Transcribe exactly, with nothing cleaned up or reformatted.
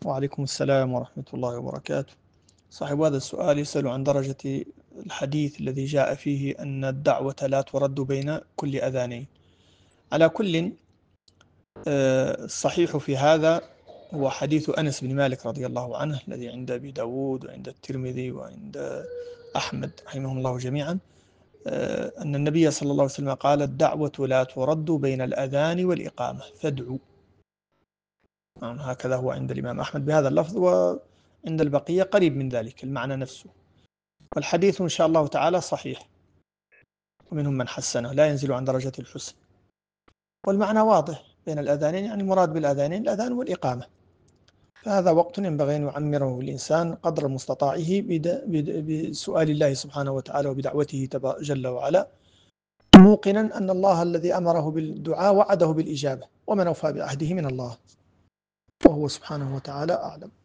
وعليكم السلام ورحمة الله وبركاته. صاحب هذا السؤال يسأل عن درجة الحديث الذي جاء فيه أن الدعوة لا ترد بين كل أذانين. على كل، الصحيح في هذا هو حديث أنس بن مالك رضي الله عنه الذي عند أبي داود وعند الترمذي وعند أحمد رحمهم الله جميعا، أن النبي صلى الله عليه وسلم قال: الدعوة لا ترد بين الأذان والإقامة فادعوا. هكذا هو عند الإمام أحمد بهذا اللفظ، وعند البقية قريب من ذلك المعنى نفسه. والحديث إن شاء الله تعالى صحيح، ومنهم من حسنه، لا ينزل عن درجة الحسن. والمعنى واضح بين الأذانين، يعني المراد بالأذانين الأذان والإقامة. فهذا وقت ينبغي أن يعمره الإنسان قدر مستطاعه بسؤال الله سبحانه وتعالى وبدعوته جل وعلا، موقنا أن الله الذي أمره بالدعاء وعده بالإجابة، ومن أوفى بعهده من الله، وهو سبحانه وتعالى أعلم.